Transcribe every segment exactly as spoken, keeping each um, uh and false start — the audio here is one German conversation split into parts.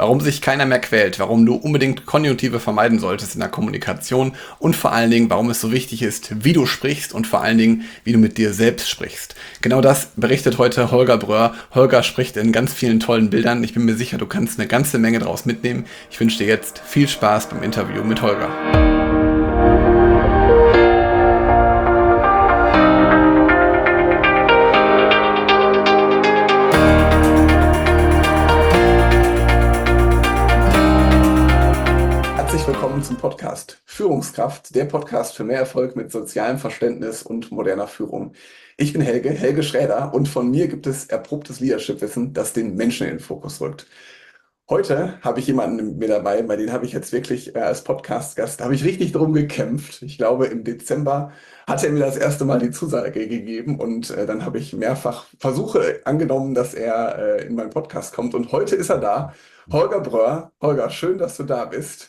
warum sich keiner mehr quält, warum du unbedingt Konjunktive vermeiden solltest in der Kommunikation und vor allen Dingen, warum es so wichtig ist, wie du sprichst und vor allen Dingen, wie du mit dir selbst sprichst. Genau das berichtet heute Holger Bröhr. Holger spricht in ganz vielen tollen Bildern. Ich bin mir sicher, du kannst eine ganze Menge daraus mitnehmen. Ich wünsche dir jetzt viel Spaß beim Interview mit Holger. Herzlich willkommen zum Podcast Führungskraft, der Podcast für mehr Erfolg mit sozialem Verständnis und moderner Führung. Ich bin Helge, Helge Schräder, und von mir gibt es erprobtes Leadership-Wissen, das den Menschen in den Fokus rückt. Heute habe ich jemanden mit mir dabei, bei dem habe ich jetzt wirklich äh, als Podcast-Gast, da habe ich richtig drum gekämpft. Ich glaube, im Dezember hat er mir das erste Mal die Zusage gegeben und äh, dann habe ich mehrfach Versuche angenommen, dass er äh, in meinen Podcast kommt, und heute ist er da. Holger Bröhr. Holger, schön, dass du da bist.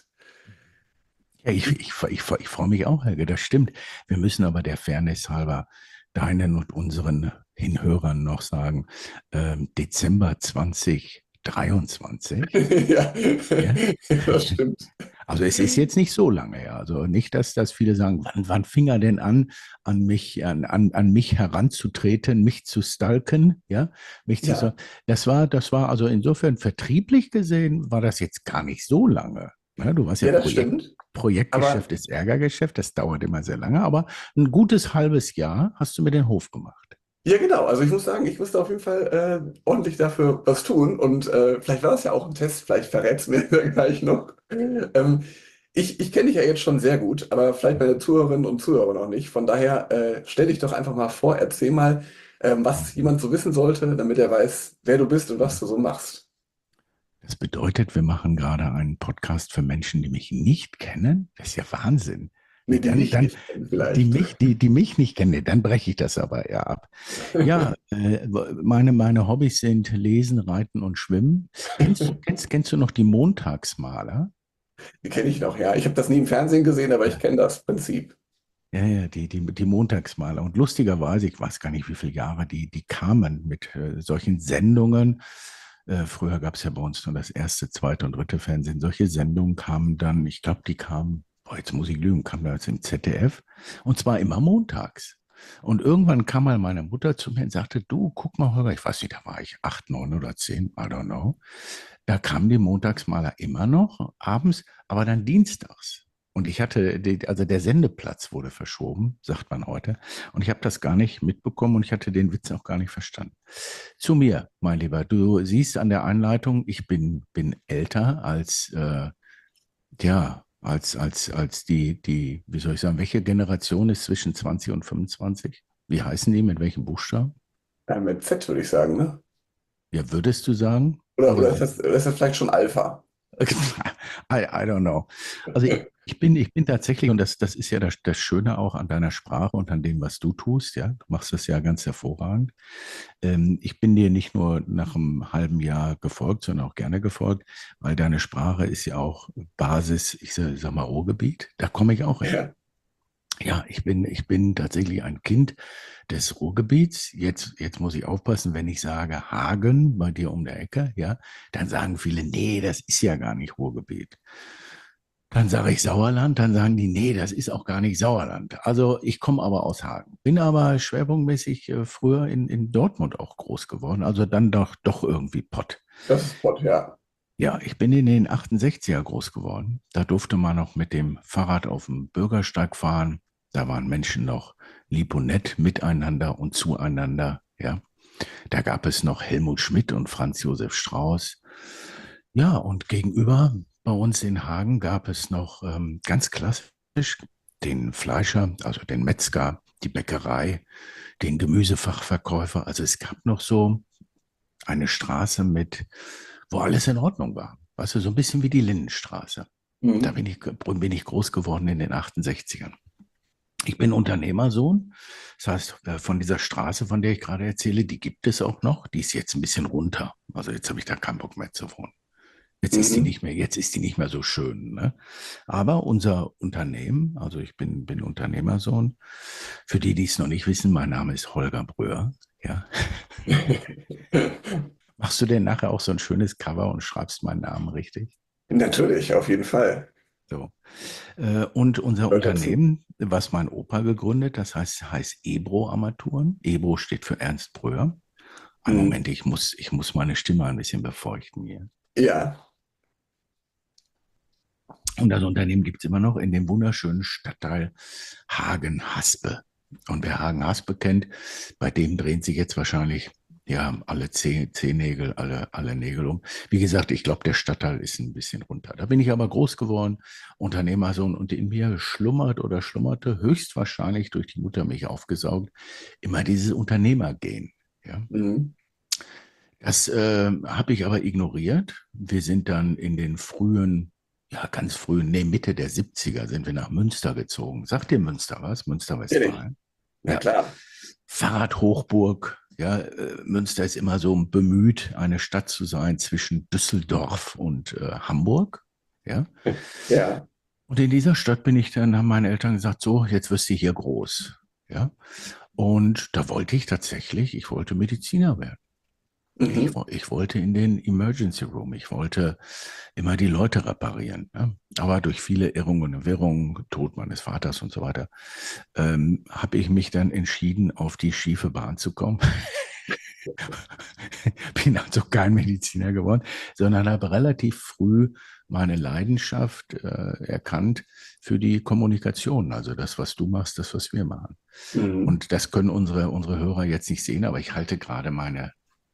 Ja, ich, ich, ich, ich freue mich auch, Helge, das stimmt. Wir müssen aber der Fairness halber deinen und unseren Hinhörern noch sagen, ähm, Dezember zwanzig dreiundzwanzig. Ja, Ja. das stimmt. Also es ist jetzt nicht so lange her. Also nicht, dass das viele sagen, wann, wann fing er denn an, an mich, an, an, an mich heranzutreten, mich zu stalken, ja, mich zu Ja, so. Das war, das war also insofern vertrieblich gesehen, war das jetzt gar nicht so lange. Ja, du weißt ja, ja, das Projekt, stimmt. Aber Projektgeschäft ist Ärgergeschäft, das dauert immer sehr lange, aber ein gutes halbes Jahr hast du mir den Hof gemacht. ja, genau. Also ich muss sagen, ich musste auf jeden Fall äh, ordentlich dafür was tun, und äh, vielleicht war das ja auch ein Test, vielleicht verrätst du mir gleich noch. Ähm, ich ich kenne dich ja jetzt schon sehr gut, aber vielleicht meine Zuhörerinnen und Zuhörer noch nicht. Von daher äh, stell dich doch einfach mal vor, erzähl mal, ähm, was jemand so wissen sollte, damit er weiß, wer du bist und was du so machst. Das bedeutet, wir machen gerade einen Podcast für Menschen, die mich nicht kennen. Das ist ja Wahnsinn. Nee, Nee, die dann, dich dann, nicht kennen die vielleicht. mich, die, die mich nicht kennen, nee, dann breche ich das aber ja ab. Ja, äh, meine, meine Hobbys sind Lesen, Reiten und Schwimmen. Kennst, kennst, kennst du noch die Montagsmaler? Die kenne ich noch, ja. Ich habe das nie im Fernsehen gesehen, aber ich Ja. kenne das Prinzip. Ja, ja, die, die, die Montagsmaler. Und lustigerweise, ich weiß gar nicht, wie viele Jahre, die, die kamen mit äh, solchen Sendungen. Äh, früher gab es ja bei uns nur das erste, zweite und dritte Fernsehen. Solche Sendungen kamen dann, ich glaube, die kamen, boah, jetzt muss ich lügen, kamen da jetzt im Z D F. Und zwar immer montags. Und irgendwann kam mal meine Mutter zu mir und sagte, du, guck mal, Holger, ich weiß nicht, da war ich acht, neun oder zehn, I don't know. Da kamen die Montagsmaler immer noch abends, aber dann dienstags. Und ich hatte, die, also der Sendeplatz wurde verschoben, sagt man heute. Und ich habe das gar nicht mitbekommen und ich hatte den Witz auch gar nicht verstanden. Zu mir, mein Lieber, du siehst an der Einleitung, ich bin, bin älter als, äh, ja, als, als, als die, die, wie soll ich sagen, welche Generation ist zwischen zwanzig und fünfundzwanzig? Wie heißen die, mit welchem Buchstaben? Ja, mit Z würde ich sagen, ne? Ja, würdest du sagen? Oder, oder Oder ist das, oder ist das vielleicht schon Alpha? I, I don't know. Also ich, ich bin, ich bin tatsächlich, und das, das ist ja das, das Schöne auch an deiner Sprache und an dem, was du tust, ja, du machst das ja ganz hervorragend. Ähm, ich bin dir nicht nur nach einem halben Jahr gefolgt, sondern auch gerne gefolgt, weil deine Sprache ist ja auch Basis, ich sag, sag mal, Ruhrgebiet. Da komme ich auch her. Ja. Ja, ich bin, ich bin tatsächlich ein Kind des Ruhrgebiets. Jetzt, jetzt muss ich aufpassen, wenn ich sage Hagen bei dir um der Ecke, ja, dann sagen viele, nee, das ist ja gar nicht Ruhrgebiet. Dann sage ich Sauerland, dann sagen die, nee, das ist auch gar nicht Sauerland. Also ich komme aber aus Hagen, bin aber schwerpunktmäßig äh, früher in, in Dortmund auch groß geworden, also dann doch, doch irgendwie Pott. Das ist Spot, ja. Ja, ich bin in den achtundsechziger groß geworden. Da durfte man noch mit dem Fahrrad auf dem Bürgersteig fahren. Da waren Menschen noch lieb und nett miteinander und zueinander. Ja, da gab es noch Helmut Schmidt und Franz Josef Strauß. Ja, und gegenüber bei uns in Hagen gab es noch ähm, ganz klassisch den Fleischer, also den Metzger, die Bäckerei, den Gemüsefachverkäufer. Also es gab noch so eine Straße mit, wo alles in Ordnung war. Weißt du, so ein bisschen wie die Lindenstraße. Da Mhm. bin ich, bin ich groß geworden in den achtundsechzigern. Ich bin Unternehmersohn. Das heißt, äh, von dieser Straße, von der ich gerade erzähle, die gibt es auch noch. Die ist jetzt ein bisschen runter. Also jetzt habe ich da keinen Bock mehr zu wohnen. Jetzt ist die Mhm. nicht mehr, jetzt ist die nicht mehr so schön. Ne? Aber unser Unternehmen, also ich bin, bin Unternehmersohn. Für die, die es noch nicht wissen, mein Name ist Holger Bröhr. Ja. Machst du denn nachher auch so ein schönes Cover und schreibst meinen Namen richtig? Natürlich, auf jeden Fall. So. Äh, Und unser Gehört dazu. Unternehmen, was mein Opa gegründet, das heißt, heißt Ebro Armaturen. Ebro steht für Ernst Breuer. Einen Mhm. Moment, ich muss, ich muss meine Stimme ein bisschen befeuchten hier. Ja, Und das Unternehmen gibt es immer noch in dem wunderschönen Stadtteil Hagen-Haspe. Und wer Hagen-Haspe kennt, bei dem drehen sich jetzt wahrscheinlich ja alle Zeh Zehennägel, alle, alle Nägel um. Wie gesagt, ich glaube, der Stadtteil ist ein bisschen runter. Da bin ich aber groß geworden, Unternehmersohn, und in mir schlummert oder schlummerte höchstwahrscheinlich durch die Muttermilch aufgesaugt immer dieses Unternehmergehen. Ja. mhm. Das äh, habe ich aber ignoriert. Wir sind dann in den frühen, ja ganz frühen, nee, Mitte der siebziger sind wir nach Münster gezogen. Sagt dir Münster was? Natürlich. Münster-Westfalen? Na Ja. klar. Fahrradhochburg. Ja, äh, Münster ist immer so bemüht, eine Stadt zu sein zwischen Düsseldorf und äh, Hamburg. Ja. Ja. Und in dieser Stadt bin ich dann, haben meine Eltern gesagt, so, jetzt wirst du hier groß. Ja. Und da wollte ich tatsächlich, ich wollte Mediziner werden. Ich, Mhm. ich wollte in den Emergency Room. Ich wollte immer die Leute reparieren. Ne? Aber durch viele Irrungen und Wirrungen, Tod meines Vaters und so weiter, ähm, habe ich mich dann entschieden, auf die schiefe Bahn zu kommen. Bin also kein Mediziner geworden, sondern habe relativ früh meine Leidenschaft äh, erkannt für die Kommunikation. Also das, was du machst, das, was wir machen. Mhm. Und das können unsere, unsere Hörer jetzt nicht sehen, aber ich halte gerade meine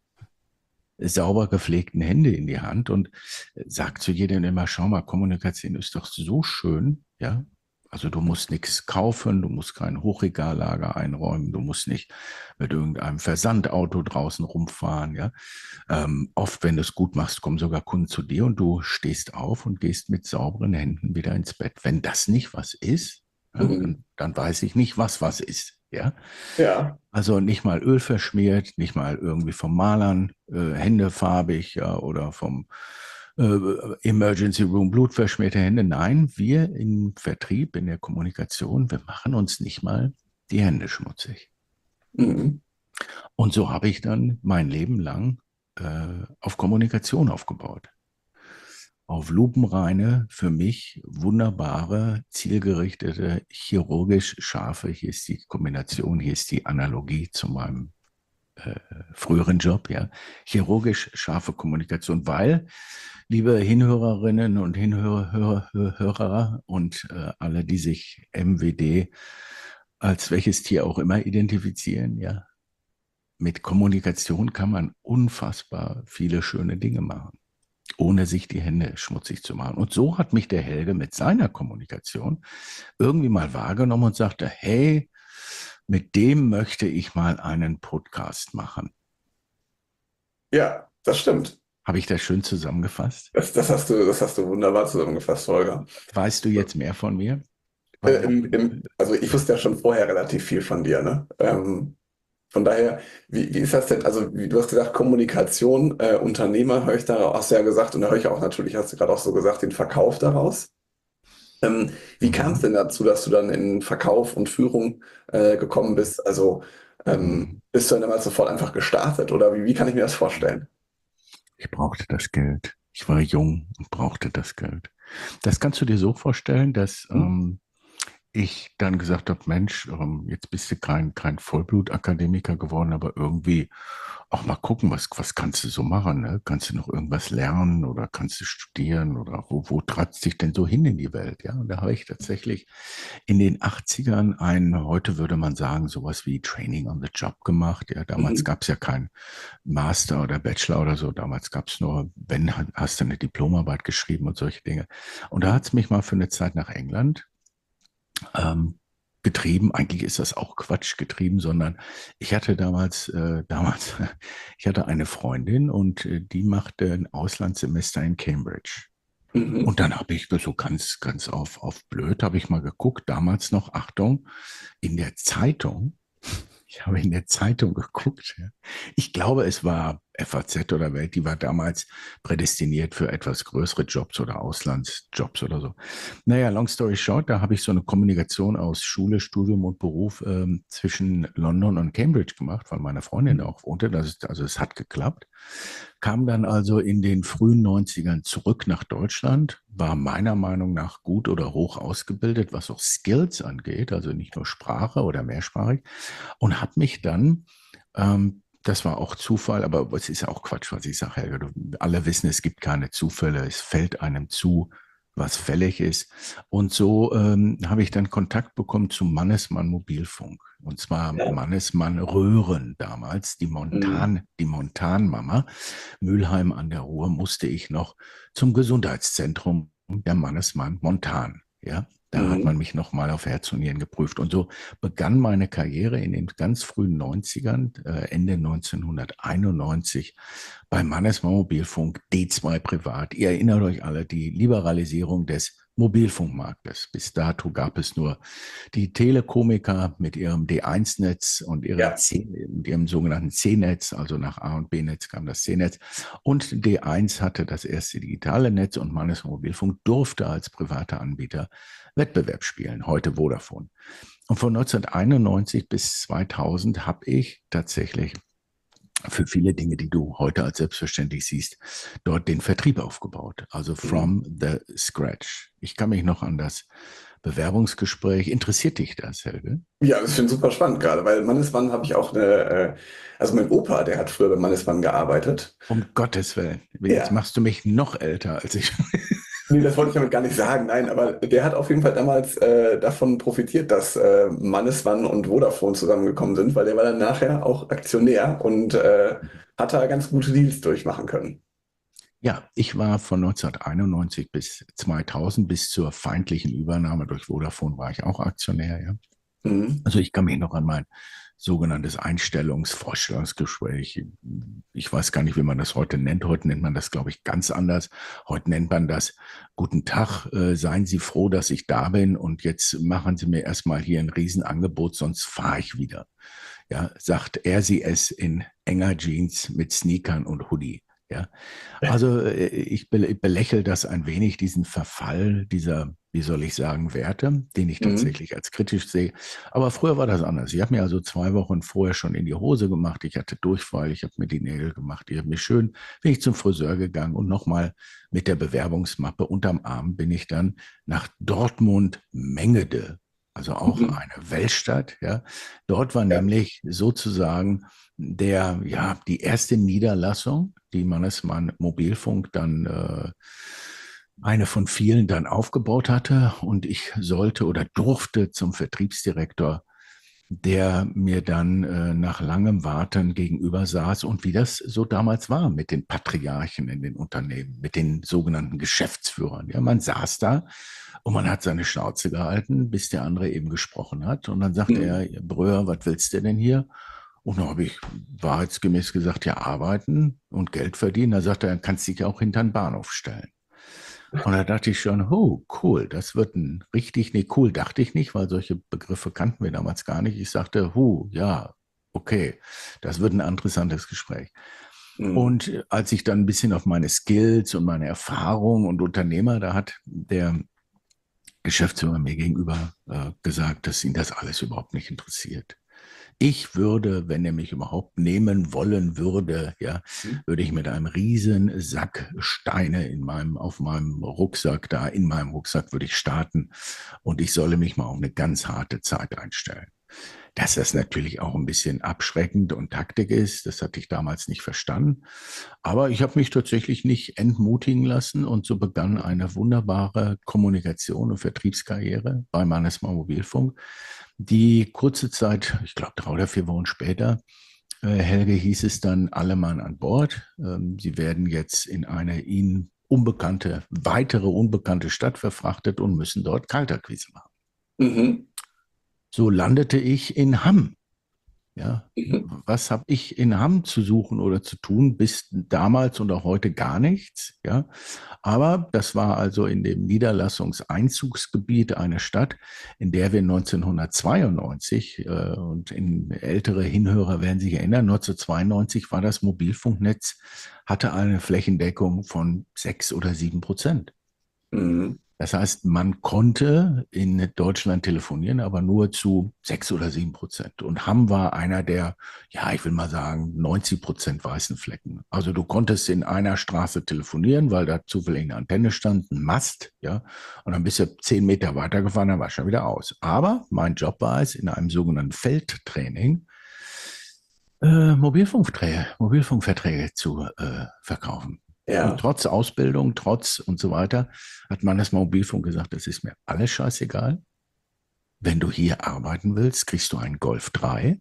sauber gepflegten Hände in die Hand und sagt zu jedem immer, schau mal, Kommunikation ist doch so schön, ja. Also du musst nichts kaufen, du musst kein Hochregallager einräumen, du musst nicht mit irgendeinem Versandauto draußen rumfahren, ja. Ähm, oft, wenn du es gut machst, kommen sogar Kunden zu dir und du stehst auf und gehst mit sauberen Händen wieder ins Bett. Wenn das nicht was ist, ja, Mhm. dann, dann weiß ich nicht, was was ist, ja. Ja. Also nicht mal Öl verschmiert, nicht mal irgendwie vom Malern äh, Hände farbig, ja, oder vom äh, Emergency Room blutverschmierte Hände. Nein, wir im Vertrieb, in der Kommunikation, wir machen uns nicht mal die Hände schmutzig. Mhm. Und so habe ich dann mein Leben lang äh, auf Kommunikation aufgebaut. Auf lupenreine, für mich wunderbare, zielgerichtete, chirurgisch scharfe, hier ist die Kombination, hier ist die Analogie zu meinem äh, früheren Job, ja, chirurgisch scharfe Kommunikation, weil, liebe Hinhörerinnen und Hinhörer Hörer, Hörer und äh, alle, die sich M W D als welches Tier auch immer identifizieren, ja, mit Kommunikation kann man unfassbar viele schöne Dinge machen, ohne sich die Hände schmutzig zu machen. Und so hat mich der Helge mit seiner Kommunikation irgendwie mal wahrgenommen und sagte, hey, mit dem möchte ich mal einen Podcast machen. Ja, das stimmt. Habe ich das schön zusammengefasst? Das, das hast du, das hast du wunderbar zusammengefasst, Holger. Weißt du jetzt mehr von mir? Äh, im, im, also ich wusste ja schon vorher relativ viel von dir, ne? Ähm, von daher, wie, wie ist das denn? Also wie, du hast gesagt, Kommunikation, äh, Unternehmer, höre ich da, hast du ja gesagt, und da höre ich auch natürlich, hast du gerade auch so gesagt, den Verkauf daraus. Ähm, wie kam es Mhm. denn dazu, dass du dann in Verkauf und Führung äh, gekommen bist? Also ähm, Mhm. bist du dann damals sofort einfach gestartet oder wie, wie kann ich mir das vorstellen? Ich brauchte das Geld. Ich war jung und brauchte das Geld. Das kannst du dir so vorstellen, dass Hm? ähm, ich dann gesagt habe, Mensch, ähm, jetzt bist du kein, kein Vollblutakademiker geworden, aber irgendwie auch mal gucken, was, was kannst du so machen? Ne? Kannst du noch irgendwas lernen oder kannst du studieren oder wo, wo tratst dich denn so hin in die Welt? Ja, und da habe ich tatsächlich in den achtzigern ein, heute würde man sagen, sowas wie Training on the Job gemacht. Ja, damals Mhm. gab es ja kein Master oder Bachelor oder so. Damals gab es nur, wenn, hast du eine Diplomarbeit geschrieben und solche Dinge. Und da hat es mich mal für eine Zeit nach England ähm, getrieben. Eigentlich ist das auch Quatsch getrieben, sondern ich hatte damals, äh, damals, ich hatte eine Freundin und äh, die machte ein Auslandssemester in Cambridge. Mhm. Und dann habe ich so ganz, ganz auf, auf blöd, habe ich mal geguckt, damals noch, Achtung, in der Zeitung, ich habe in der Zeitung geguckt, ja. Ich glaube, es war F A Z oder Welt, die war damals prädestiniert für etwas größere Jobs oder Auslandsjobs oder so. Naja, long story short, da habe ich so eine Kommunikation aus Schule, Studium und Beruf ähm, zwischen London und Cambridge gemacht, weil meine Freundin da auch wohnte. Das ist, also es hat geklappt. Kam dann also in den frühen Neunzigern zurück nach Deutschland, war meiner Meinung nach gut oder hoch ausgebildet, was auch Skills angeht, also nicht nur Sprache oder mehrsprachig, und habe mich dann ähm, das war auch Zufall, aber es ist ja auch Quatsch, was ich sage, Helga. Du, alle wissen, es gibt keine Zufälle. Es fällt einem zu, was fällig ist. Und so ähm, habe ich dann Kontakt bekommen zu Mannesmann Mobilfunk. Und zwar Ja. Mannesmann Röhren damals, die Mhm. Montan, die Montanmama. Mülheim an der Ruhr musste ich noch zum Gesundheitszentrum der Mannesmann Montan. Ja, da hat man Mhm. mich nochmal auf Herz und Nieren geprüft. Und so begann meine Karriere in den ganz frühen Neunzigern, äh, Ende neunzehnhunderteinundneunzig, bei Mannesmann Mobilfunk, D zwei Privat. Ihr erinnert euch alle, die Liberalisierung des Mobilfunkmarktes. Bis dato gab es nur die Telekomiker mit ihrem D eins Netz und ihrem, Ja. C, mit ihrem sogenannten C-Netz, also nach A und B-Netz kam das C-Netz. Und D eins hatte das erste digitale Netz und Mannesmann Mobilfunk durfte als privater Anbieter Wettbewerb spielen, heute Vodafone. Und von neunzehnhunderteinundneunzig bis zweitausend habe ich tatsächlich für viele Dinge, die du heute als selbstverständlich siehst, dort den Vertrieb aufgebaut. Also Mhm. from the scratch. Ich kann mich noch an das Bewerbungsgespräch. Interessiert dich das, Helge? Ja, das finde ich super spannend gerade, weil Mannesmann habe ich auch eine, äh, also mein Opa, der hat früher bei Mannesmann gearbeitet. Um Gottes Willen. Jetzt Ja. machst du mich noch älter als ich. Nee, das wollte ich damit gar nicht sagen, nein, aber der hat auf jeden Fall damals äh, davon profitiert, dass äh, Mannesmann und Vodafone zusammengekommen sind, weil der war dann nachher auch Aktionär und äh, hat da ganz gute Deals durchmachen können. Ja, ich war von neunzehnhunderteinundneunzig bis zweitausend, bis zur feindlichen Übernahme durch Vodafone, war ich auch Aktionär. Ja. Mhm. Also ich kann mich noch an mein sogenanntes Einstellungs-, Vorstellungsgespräch. Ich weiß gar nicht, wie man das heute nennt. Heute nennt man das, glaube ich, ganz anders. Heute nennt man das: Guten Tag, äh, seien Sie froh, dass ich da bin und jetzt machen Sie mir erstmal hier ein Riesenangebot, sonst fahre ich wieder. Ja, sagt er sie es in enger Jeans mit Sneakern und Hoodie. Ja, also äh, ich be belächle das ein wenig, diesen Verfall dieser, wie soll ich sagen, Werte, den ich Mhm. tatsächlich als kritisch sehe. Aber früher war das anders. Ich habe mir also zwei Wochen vorher schon in die Hose gemacht. Ich hatte Durchfall, ich habe mir die Nägel gemacht. Ich habe mir schön, bin ich zum Friseur gegangen und nochmal mit der Bewerbungsmappe unterm Arm bin ich dann nach Dortmund-Mengede, also auch Mhm. eine Weltstadt. Ja. Dort war Ja. nämlich sozusagen der, ja, die erste Niederlassung, die Mannesmann Mobilfunk dann äh, eine von vielen dann aufgebaut hatte. Und ich sollte oder durfte zum Vertriebsdirektor, der mir dann äh, nach langem Warten gegenüber saß und wie das so damals war mit den Patriarchen in den Unternehmen, mit den sogenannten Geschäftsführern. Ja, man saß da und man hat seine Schnauze gehalten, bis der andere eben gesprochen hat. Und dann sagte Mhm. er: Bröer, was willst du denn hier? Und dann habe ich wahrheitsgemäß gesagt: Ja, arbeiten und Geld verdienen. Da sagte er: Dann kannst du dich auch hinter den Bahnhof stellen. Und da dachte ich schon: Oh, cool, das wird ein richtig, nee, cool dachte ich nicht, weil solche Begriffe kannten wir damals gar nicht. Ich sagte: Hu, ja, okay, das wird ein interessantes Gespräch. Mhm. Und als ich dann ein bisschen auf meine Skills und meine Erfahrung und Unternehmer, da hat der Geschäftsführer mir gegenüber äh, gesagt, dass ihn das alles überhaupt nicht interessiert. Ich würde, wenn er mich überhaupt nehmen wollen würde, ja, würde ich mit einem riesen Sack Steine in meinem, auf meinem Rucksack, da in meinem Rucksack würde ich starten und ich solle mich mal auf eine ganz harte Zeit einstellen. Dass das natürlich auch ein bisschen abschreckend und Taktik ist, das hatte ich damals nicht verstanden. Aber ich habe mich tatsächlich nicht entmutigen lassen und so begann eine wunderbare Kommunikation und Vertriebskarriere bei Mannesmann Mobilfunk, die kurze Zeit, ich glaube drei oder vier Wochen später, äh, Helge, hieß es dann: Alle Mann an Bord. Ähm, Sie werden jetzt in eine Ihnen unbekannte, weitere unbekannte Stadt verfrachtet und müssen dort Kaltakquise machen. Mhm. So landete ich in Hamm. Ja, Mhm. was habe ich in Hamm zu suchen oder zu tun? Bis damals und auch heute gar nichts. Ja, aber das war also in dem Niederlassungseinzugsgebiet einer Stadt, in der wir neunzehnhundertzweiundneunzig, äh, und in ältere Hinhörer werden sich erinnern, neunzehnhundertzweiundneunzig war das Mobilfunknetz, hatte eine Flächendeckung von sechs oder sieben Prozent. Mhm. Das heißt, man konnte in Deutschland telefonieren, aber nur zu sechs oder sieben Prozent. Und Hamm war einer der, ja, ich will mal sagen, neunzig Prozent weißen Flecken. Also du konntest in einer Straße telefonieren, weil da zufällig eine Antenne stand, ein Mast, ja. Und dann bist du zehn Meter weitergefahren, dann war es schon wieder aus. Aber mein Job war es, in einem sogenannten Feldtraining äh, Mobilfunkträge, Mobilfunkverträge zu äh, verkaufen. Und Ja. trotz Ausbildung, trotz und so weiter, hat man das Mobilfunk gesagt, das ist mir alles scheißegal. Wenn du hier arbeiten willst, kriegst du einen Golf drei,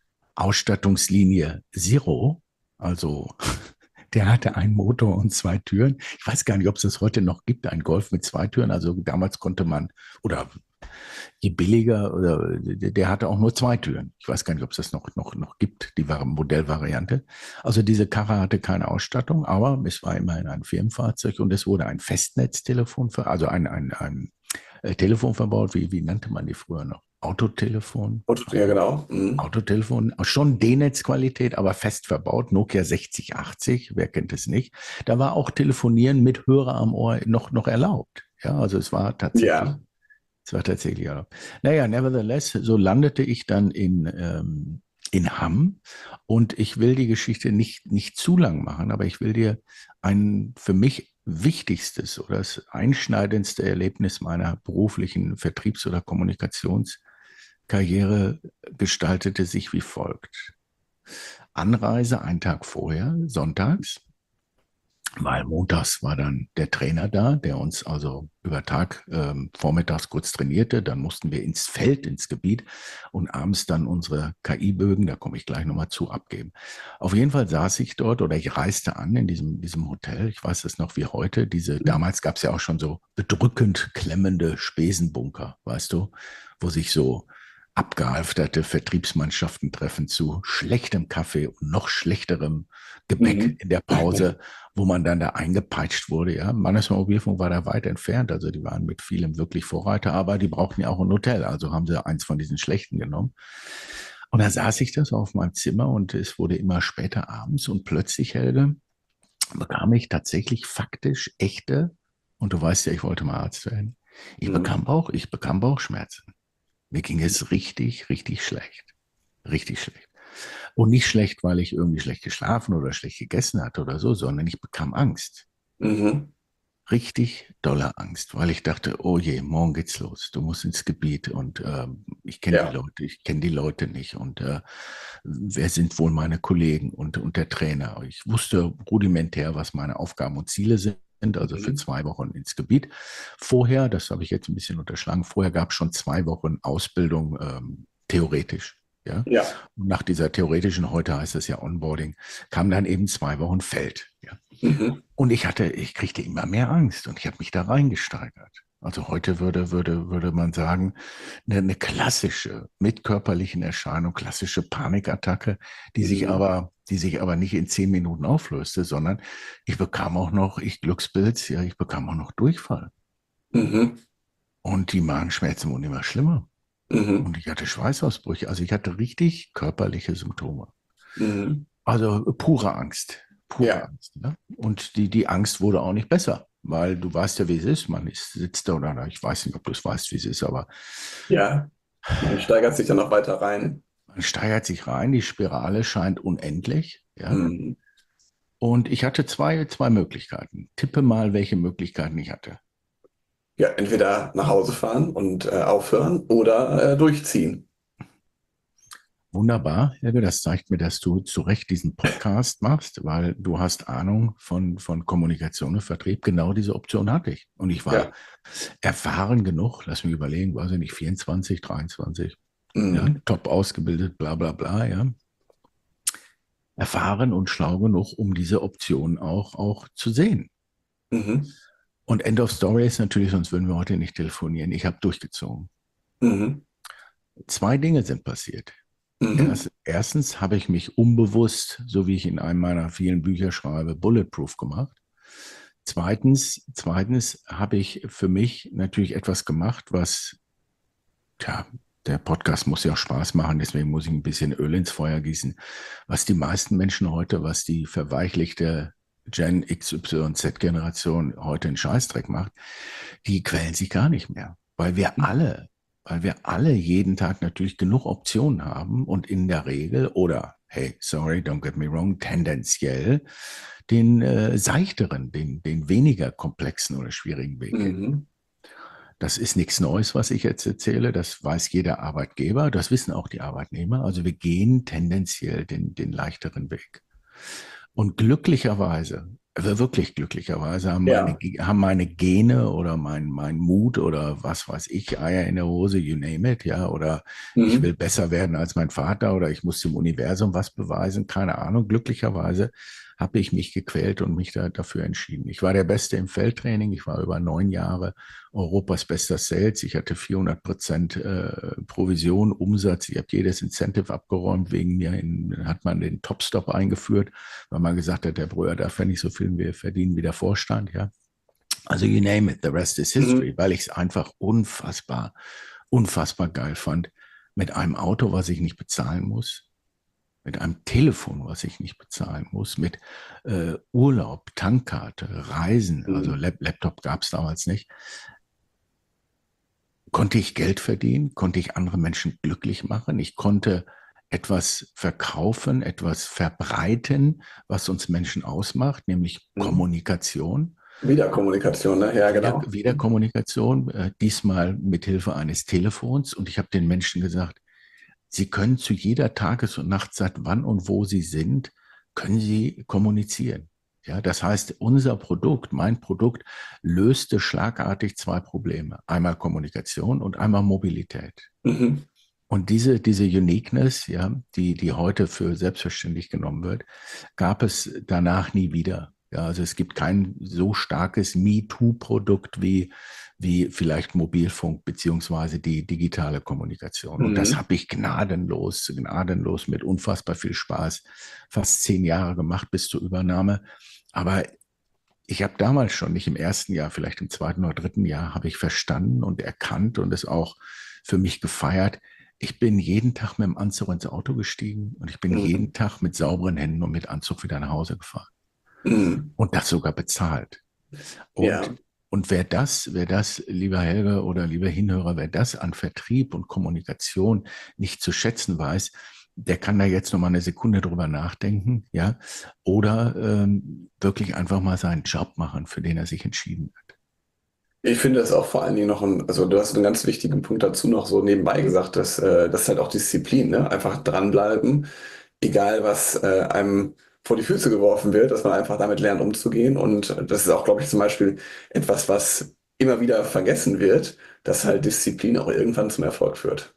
Ausstattungslinie Zero, also der hatte einen Motor und zwei Türen. Ich weiß gar nicht, ob es das heute noch gibt, einen Golf mit zwei Türen. Also damals konnte man, oder je billiger, oder der, der hatte auch nur zwei Türen. Ich weiß gar nicht, ob es das noch, noch, noch gibt, die Modellvariante. Also diese Karre hatte keine Ausstattung, aber es war immerhin ein Firmenfahrzeug und es wurde ein Festnetztelefon, für, also ein, ein, ein äh, Telefon verbaut. Wie, wie nannte man die früher noch? Autotelefon? Und, ja, genau. Mhm. Autotelefon, schon D-Netz-Qualität, aber fest verbaut, Nokia sechzig achtzig, wer kennt es nicht. Da war auch Telefonieren mit Hörer am Ohr noch, noch erlaubt. Ja, also es war tatsächlich, Ja. es war tatsächlich erlaubt. Naja, nevertheless, so landete ich dann in, ähm, in Hamm und ich will die Geschichte nicht, nicht zu lang machen, aber ich will dir ein für mich wichtigstes oder das einschneidendste Erlebnis meiner beruflichen Vertriebs- oder Kommunikationskarriere gestaltete sich wie folgt. Anreise einen Tag vorher, sonntags, weil montags war dann der Trainer da, der uns also über Tag ähm, vormittags kurz trainierte. Dann mussten wir ins Feld, ins Gebiet und abends dann unsere K I-Bögen, da komme ich gleich nochmal zu, abgeben. Auf jeden Fall saß ich dort oder ich reiste an in diesem, diesem Hotel. Ich weiß es noch wie heute. Diese, damals gab es ja auch schon so bedrückend klemmende Spesenbunker, weißt du, wo sich so abgehalfterte Vertriebsmannschaften treffen zu schlechtem Kaffee und noch schlechterem Gebäck Mhm. in der Pause, wo man dann da eingepeitscht wurde. Ja, Mannesmann Mobilfunk war da weit entfernt, also die waren mit vielem wirklich Vorreiter, aber die brauchten ja auch ein Hotel, also haben sie eins von diesen schlechten genommen. Und da saß ich das auf meinem Zimmer und es wurde immer später abends und plötzlich, Helge, bekam ich tatsächlich faktisch echte, und du weißt ja, ich wollte mal Arzt werden, ich Mhm. bekam Bauch, ich bekam Bauchschmerzen. Mir ging es richtig, richtig schlecht. Richtig schlecht. Und nicht schlecht, weil ich irgendwie schlecht geschlafen oder schlecht gegessen hatte oder so, sondern ich bekam Angst. Mhm. Richtig dolle Angst, weil ich dachte, oh je, morgen geht's los. Du musst ins Gebiet und ähm, ich kenne die Ja. Leute, ich kenne die Leute nicht und äh, wer sind wohl meine Kollegen und, und der Trainer. Ich wusste rudimentär, was meine Aufgaben und Ziele sind. Also für Mhm. zwei Wochen ins Gebiet. Vorher, das habe ich jetzt ein bisschen unterschlagen, vorher gab es schon zwei Wochen Ausbildung ähm, theoretisch. Ja? Ja. Und nach dieser theoretischen, heute heißt es ja Onboarding, kam dann eben zwei Wochen Feld. Ja? Mhm. Und ich hatte, ich kriegte immer mehr Angst und ich habe mich da reingesteigert. Also heute würde, würde, würde man sagen, eine, eine klassische mit körperlichen Erscheinung, klassische Panikattacke, die sich Mhm. aber, die sich aber nicht in zehn Minuten auflöste, sondern ich bekam auch noch, ich Glückspilz, ja, ich bekam auch noch Durchfall. Mhm. Und die Magenschmerzen wurden immer schlimmer. Mhm. Und ich hatte Schweißausbrüche. Also ich hatte richtig körperliche Symptome. Mhm. Also pure Angst, pure Ja. Angst. Ne? Und die, die Angst wurde auch nicht besser, weil du weißt ja, wie es ist. Man ist, sitzt da oder ich weiß nicht, ob du es weißt, wie es ist, aber Ja. Man steigert sich dann noch weiter rein. man steigert sich rein, die Spirale scheint unendlich. Ja? Mhm. Und ich hatte zwei, zwei Möglichkeiten. Tippe mal, welche Möglichkeiten ich hatte. Ja, entweder nach Hause fahren und äh, aufhören oder äh, durchziehen. Wunderbar, Helge, das zeigt mir, dass du zu Recht diesen Podcast machst, weil du hast Ahnung von, von Kommunikation und Vertrieb. Genau diese Option hatte ich. Und ich war Ja. erfahren genug, lass mich überlegen, weiß ich nicht, vierundzwanzig, dreiundzwanzig, ja, Mhm. top ausgebildet, bla bla bla, ja. Erfahren und schlau genug, um diese Option auch, auch zu sehen. Mhm. Und End of Story ist natürlich, sonst würden wir heute nicht telefonieren. Ich habe durchgezogen. Mhm. Zwei Dinge sind passiert. Mhm. Erst, erstens habe ich mich unbewusst, so wie ich in einem meiner vielen Bücher schreibe, bulletproof gemacht. Zweitens, zweitens habe ich für mich natürlich etwas gemacht, was, tja, der Podcast muss ja auch Spaß machen, deswegen muss ich ein bisschen Öl ins Feuer gießen. Was die meisten Menschen heute, was die verweichlichte Gen X Y Z-Generation heute einen Scheißdreck macht, die quälen sich gar nicht mehr, weil wir alle, weil wir alle jeden Tag natürlich genug Optionen haben und in der Regel oder, hey, sorry, don't get me wrong, tendenziell den äh, seichteren, den, den weniger komplexen oder schwierigen Weg gehen. Mhm. Das ist nichts Neues, was ich jetzt erzähle. Das weiß jeder Arbeitgeber. Das wissen auch die Arbeitnehmer. Also wir gehen tendenziell den, den leichteren Weg. Und glücklicherweise, also wirklich glücklicherweise, haben meine, Ja. haben meine Gene oder mein, mein Mut oder was weiß ich, Eier in der Hose, you name it, ja, oder ich will Mhm. besser werden als mein Vater oder ich muss dem Universum was beweisen, keine Ahnung. Glücklicherweise habe ich mich gequält und mich da, dafür entschieden. Ich war der Beste im Feldtraining. Ich war über neun Jahre Europas bester Sales. Ich hatte vierhundert Prozent äh, Provision, Umsatz. Ich habe jedes Incentive abgeräumt. Wegen mir in, hat man den Top-Stop eingeführt, weil man gesagt hat, der Brüder darf ja nicht so viel wir verdienen wie der Vorstand. Ja, also you name it, the rest is history, Mhm. weil ich es einfach unfassbar, unfassbar geil fand. Mit einem Auto, was ich nicht bezahlen muss, mit einem Telefon, was ich nicht bezahlen muss, mit äh, Urlaub, Tankkarte, Reisen, also Mhm. Lap Laptop gab es damals nicht, konnte ich Geld verdienen, konnte ich andere Menschen glücklich machen, ich konnte etwas verkaufen, etwas verbreiten, was uns Menschen ausmacht, nämlich Mhm. Kommunikation. Wiederkommunikation, ne? Ja, Wieder, genau. wieder Mhm. Kommunikation, äh, diesmal mit Hilfe eines Telefons. Und ich habe den Menschen gesagt, Sie können zu jeder Tages- und Nachtzeit, wann und wo Sie sind, können Sie kommunizieren. Ja, das heißt, unser Produkt, mein Produkt, löste schlagartig zwei Probleme. Einmal Kommunikation und einmal Mobilität. Mhm. Und diese, diese Uniqueness, ja, die, die heute für selbstverständlich genommen wird, gab es danach nie wieder. Ja, also es gibt kein so starkes MeToo-Produkt wie, wie vielleicht Mobilfunk beziehungsweise die digitale Kommunikation. Und das Mhm. habe ich gnadenlos, gnadenlos mit unfassbar viel Spaß fast zehn Jahre gemacht bis zur Übernahme. Aber ich habe damals schon, nicht im ersten Jahr, vielleicht im zweiten oder dritten Jahr, habe ich verstanden und erkannt und es auch für mich gefeiert. Ich bin jeden Tag mit dem Anzug ins Auto gestiegen und ich bin Mhm. jeden Tag mit sauberen Händen und mit Anzug wieder nach Hause gefahren. Mhm. Und das sogar bezahlt. Und, Ja. und wer das, wer das, lieber Helge oder lieber Hinhörer, wer das an Vertrieb und Kommunikation nicht zu schätzen weiß, der kann da jetzt noch mal eine Sekunde drüber nachdenken, ja, oder ähm, wirklich einfach mal seinen Job machen, für den er sich entschieden hat. Ich finde es auch vor allen Dingen noch ein, also du hast einen ganz wichtigen Punkt dazu noch so nebenbei gesagt, dass äh, das ist halt auch Disziplin, ne? Einfach dranbleiben, egal was äh, einem vor die Füße geworfen wird, dass man einfach damit lernt umzugehen. Und das ist auch, glaube ich, zum Beispiel etwas, was immer wieder vergessen wird, dass halt Disziplin auch irgendwann zum Erfolg führt.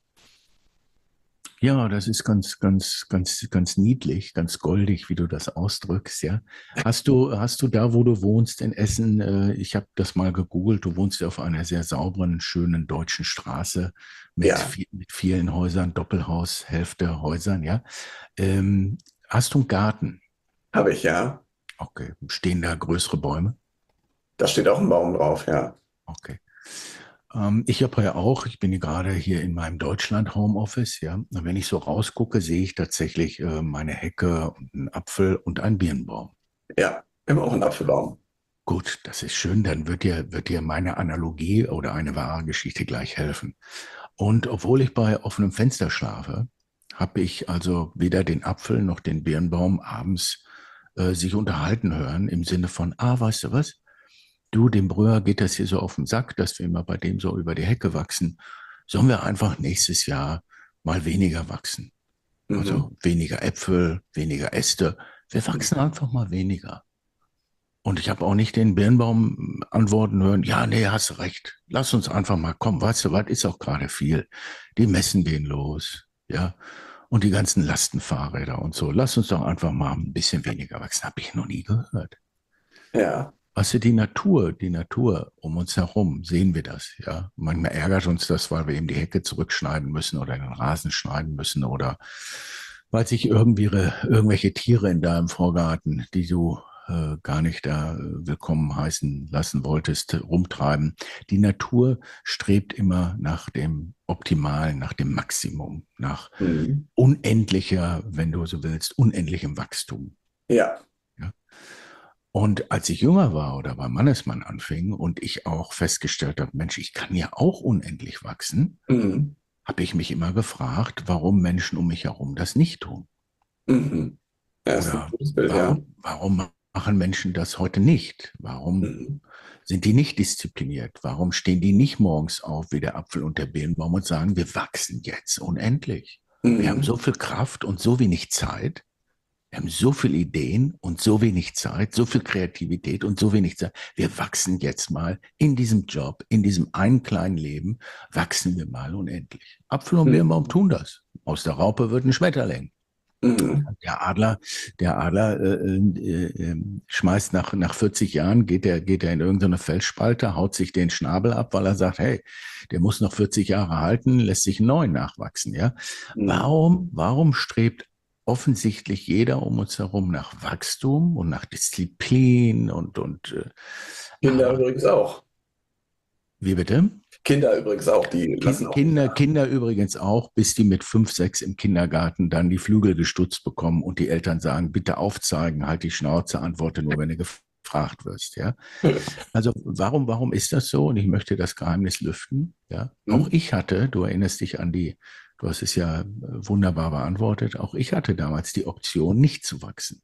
Ja, das ist ganz, ganz, ganz, ganz niedlich, ganz goldig, wie du das ausdrückst, ja. Hast du, hast du da, wo du wohnst in Essen, äh, ich habe das mal gegoogelt, du wohnst ja auf einer sehr sauberen, schönen deutschen Straße mit, Ja, vi- mit vielen Häusern, Doppelhaus, Hälfte Häusern, ja. Ähm, hast du einen Garten? habe ich ja. Okay. Stehen da größere Bäume? Da steht auch ein Baum drauf, ja. Okay. Ähm, ich habe ja auch, ich bin gerade hier in meinem Deutschland-Homeoffice, ja. Und wenn ich so rausgucke, sehe ich tatsächlich äh, meine Hecke und einen Apfel und einen Birnbaum. Ja, wir haben auch einen Apfelbaum. Gut, das ist schön, dann wird dir, wird dir meine Analogie oder eine wahre Geschichte gleich helfen. Und obwohl ich bei offenem Fenster schlafe, habe ich also weder den Apfel noch den Birnbaum abends äh, sich unterhalten hören im Sinne von, ah, weißt du was? Du, dem Brüher geht das hier so auf den Sack, dass wir immer bei dem so über die Hecke wachsen. Sollen wir einfach nächstes Jahr mal weniger wachsen? Mhm. Also weniger Äpfel, weniger Äste. Wir wachsen einfach mal weniger. Und ich habe auch nicht den Birnbaum antworten hören, ja, nee, hast recht. Lass uns einfach mal kommen. Weißt du, was ist auch gerade viel. Die Messen gehen los, ja. Und die ganzen Lastenfahrräder und so. Lass uns doch einfach mal ein bisschen weniger wachsen. Habe ich noch nie gehört. Ja. Also die Natur, die Natur um uns herum, sehen wir das, ja. Manchmal ärgert uns das, weil wir eben die Hecke zurückschneiden müssen oder den Rasen schneiden müssen oder weil sich irgendwie irgendwelche Tiere in deinem Vorgarten, die du äh, gar nicht da äh, willkommen heißen lassen wolltest, rumtreiben. Die Natur strebt immer nach dem Optimalen, nach dem Maximum, nach Mhm. unendlicher, wenn du so willst, unendlichem Wachstum. Ja. Ja? Und als ich jünger war oder beim Mannesmann anfing und ich auch festgestellt habe, Mensch, ich kann ja auch unendlich wachsen, Mhm. habe ich mich immer gefragt, warum Menschen um mich herum das nicht tun. Mhm. Ja, ist ein Oder gutes Bild, ja. warum, warum machen Menschen das heute nicht? Warum Mhm. sind die nicht diszipliniert? Warum stehen die nicht morgens auf wie der Apfel und der Birnbaum und sagen, wir wachsen jetzt unendlich? Wir haben Mhm. so viel Kraft und so wenig Zeit. Wir haben so viele Ideen und so wenig Zeit, so viel Kreativität und so wenig Zeit. Wir wachsen jetzt mal in diesem Job, in diesem einen kleinen Leben, wachsen wir mal unendlich. Apfel und Birnbaum Mhm. tun das. Aus der Raupe wird ein Schmetterling. Mhm. Der Adler, der Adler äh, äh, äh, schmeißt nach, nach vierzig Jahren, geht er, geht er in irgendeine Felsspalte, haut sich den Schnabel ab, weil er sagt, hey, der muss noch vierzig Jahre halten, lässt sich einen neuen nachwachsen. Ja? Mhm. Warum, warum strebt offensichtlich jeder um uns herum nach Wachstum und nach Disziplin und, und äh, Kinder aber übrigens auch. wie bitte? Kinder übrigens auch, die lassen auch nicht Kinder, nach. Kinder übrigens auch, bis die mit fünf, sechs im Kindergarten dann die Flügel gestutzt bekommen und die Eltern sagen, bitte aufzeigen, halt die Schnauze, antworte nur, wenn du gefragt wirst, ja. Also warum, warum ist das so? Und ich möchte das Geheimnis lüften, ja. Auch Mhm. ich hatte, du erinnerst dich an die, du hast es ja wunderbar beantwortet, auch ich hatte damals die Option, nicht zu wachsen.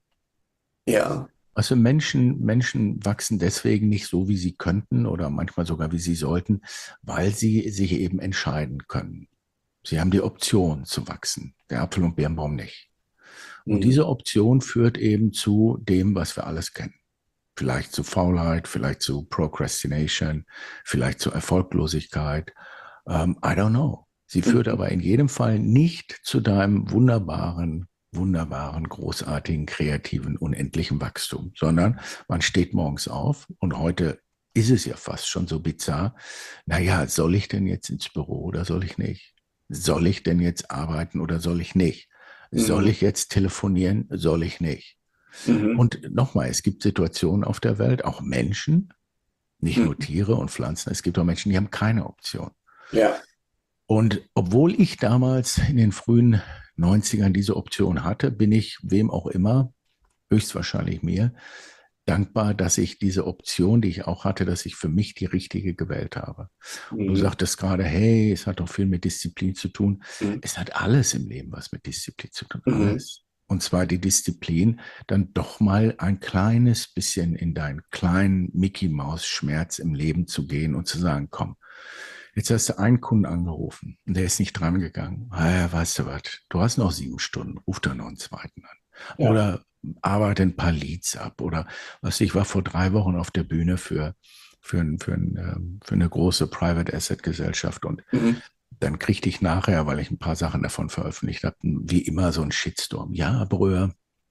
Ja. Also Menschen, Menschen wachsen deswegen nicht so, wie sie könnten oder manchmal sogar, wie sie sollten, weil sie sich eben entscheiden können. Sie haben die Option zu wachsen, der Apfel- und Birnbaum nicht. Und Mhm. diese Option führt eben zu dem, was wir alles kennen. Vielleicht zu Faulheit, vielleicht zu Procrastination, vielleicht zu Erfolglosigkeit. Um, I don't know. Sie führt Mhm. aber in jedem Fall nicht zu deinem wunderbaren, wunderbaren, großartigen, kreativen, unendlichen Wachstum, sondern man steht morgens auf und heute ist es ja fast schon so bizarr. Naja, soll ich denn jetzt ins Büro oder soll ich nicht? Soll ich denn jetzt arbeiten oder soll ich nicht? Soll Mhm. ich jetzt telefonieren? Soll ich nicht? Mhm. Und nochmal, es gibt Situationen auf der Welt, auch Menschen, nicht nur Mhm. Tiere und Pflanzen, es gibt auch Menschen, die haben keine Option. Ja. Und obwohl ich damals in den frühen neunzigern diese Option hatte, bin ich wem auch immer, höchstwahrscheinlich mir, dankbar, dass ich diese Option, die ich auch hatte, dass ich für mich die richtige gewählt habe. Und du Mhm. sagtest gerade, hey, es hat doch viel mit Disziplin zu tun. Mhm. Es hat alles im Leben was mit Disziplin zu tun, Mhm. alles. Und zwar die Disziplin, dann doch mal ein kleines bisschen in deinen kleinen Mickey-Maus-Schmerz im Leben zu gehen und zu sagen, komm, jetzt hast du einen Kunden angerufen und der ist nicht dran gegangen. Ah ja, weißt du was, du hast noch sieben Stunden, ruf da noch einen zweiten an. Ja. Oder arbeite ein paar Leads ab. Oder was, ich war vor drei Wochen auf der Bühne für, für, ein, für, ein, ähm, für eine große Private Asset Gesellschaft und Mhm. dann kriegte ich nachher, weil ich ein paar Sachen davon veröffentlicht habe, wie immer so ein Shitstorm. Ja, Bröer,